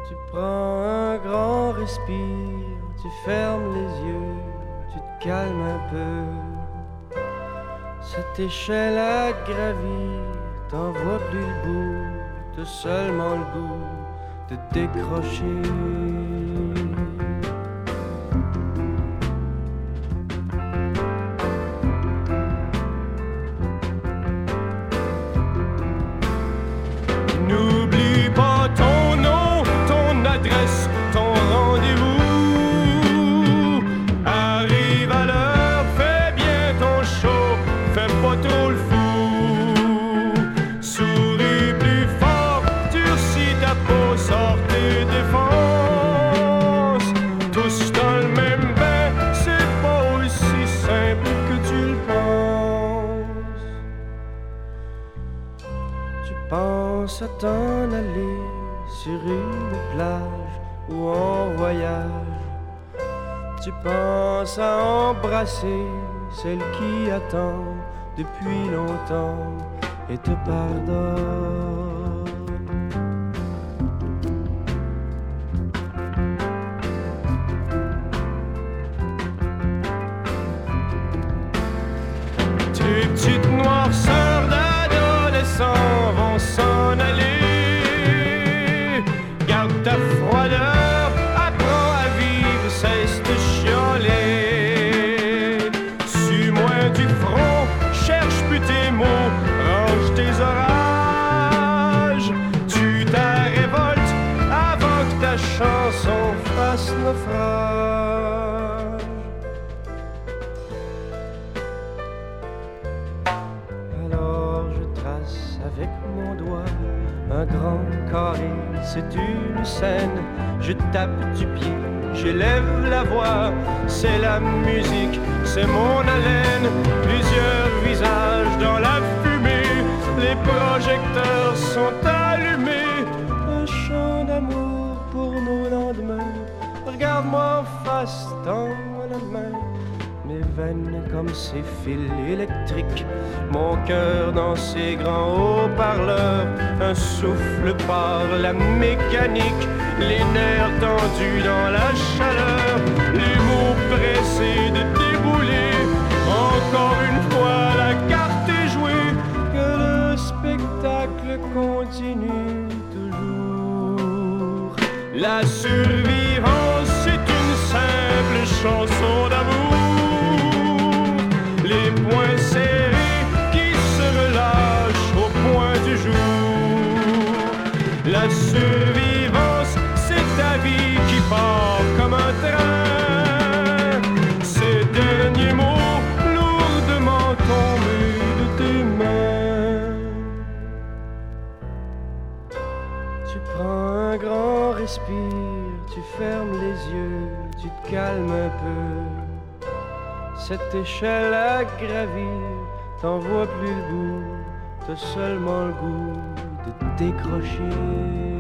Tu prends un grand respire, tu fermes les yeux, tu te calmes un peu. Cette échelle à gravir, t'en vois plus le bout, t'as seulement le goût de décrocher. N'oublie pas ton nom, ton adresse, ton rendez-vous. Arrive à l'heure, fais bien ton show, fais pas trop le fou. Souris plus fort, durcis ta peau, sors tes défenses. Tous dans le même bain, c'est pas aussi simple que tu le penses. Tu penses à t'en aller sur une plage ou en voyage. Tu penses à embrasser celle qui attend depuis longtemps et te pardonne. Tes petites noirceurs d'adolescents vont s'en aller. Garde ta froideur, apprends à vivre, cesse de chialer. Suis-moi du front, cherche plus tes mots, range tes orages. Tue ta révolte avant que ta chanson fasse naufrage. Alors je trace avec mon doigt un grand carré, c'est une scène. Je tape du pied, j'élève la voix, c'est la musique, c'est mon haleine. Plusieurs visages dans la fumée, les projecteurs sont allumés. Un chant d'amour pour nos lendemains. Regarde-moi en face, tends-moi la main. Mes veines comme ces fils électriques, mon cœur dans ces grands haut-parleurs. Un souffle par la mécanique, les nerfs tendus dans la chaleur, les mots pressés de débouler. Encore une fois la carte est jouée, que le spectacle continue toujours. La survivance c'est une simple chanson d'amour. Les poings serrés qui se relâchent au point du jour. La survivance, c'est ta vie qui part comme un train. Ces derniers mots lourdement tombés de tes mains. Tu prends un grand respire, tu fermes les yeux, tu te calmes un peu. Cette échelle à gravir, t'en vois plus le bout, t'as seulement le goût de décrocher.